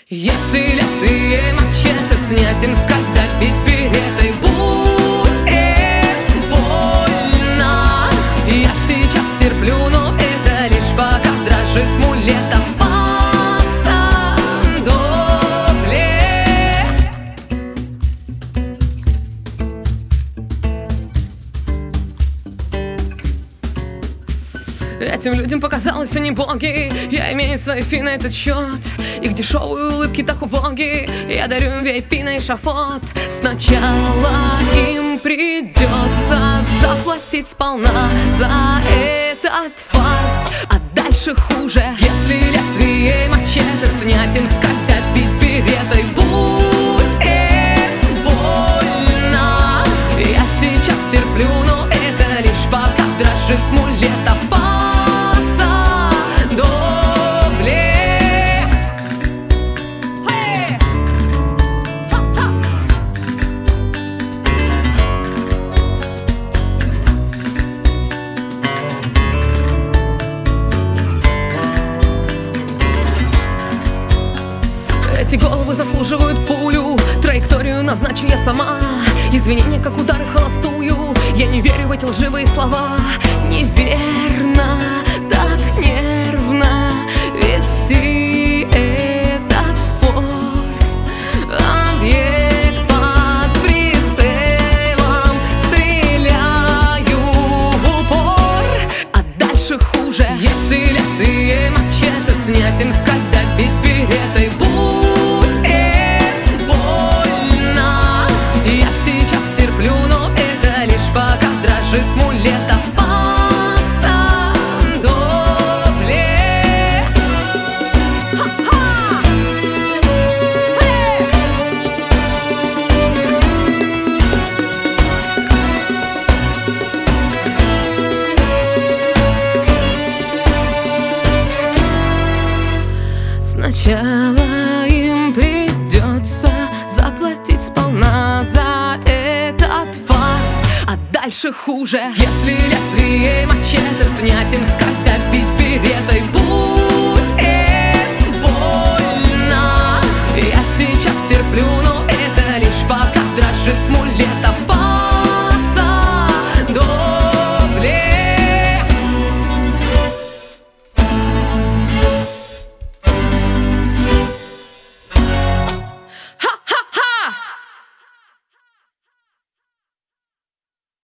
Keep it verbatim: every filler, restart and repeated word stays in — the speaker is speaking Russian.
Если лезвие мачете снять им, когда бить перетой будет больно. Я сейчас терплю, но это лишь пока дрожит мулета посадовле. Этим людям показалось, они боги. Я имею свои фи на этот счет. Их дешевые улыбки так убоги. Я дарю им ви ай пи на эшафот. Сначала им придется заплатить сполна за этот фарс, а дальше хуже. Если лезвие мачете снять им, когда бить перетой будет больно. Я сейчас терплю, но это лишь пока дрожит мулета посадовле. Эти головы заслуживают пулю. Траекторию назначу я сама. Извинения, как удары в холостую. Я не верю в эти лживые слова. Неверно, так нервно вести этот спор. Объект под прицелом, стреляю в упор, а дальше хуже. Если лезвие мачете снять им, когда бить перетой будет больно. Я сейчас терплю, но это лишь пока дрожит мулета посадовле. Ха-ха! Эй! Сначала им придется заплатить сполна за этот фарс, а дальше хуже. Если лезвие мачете снять им,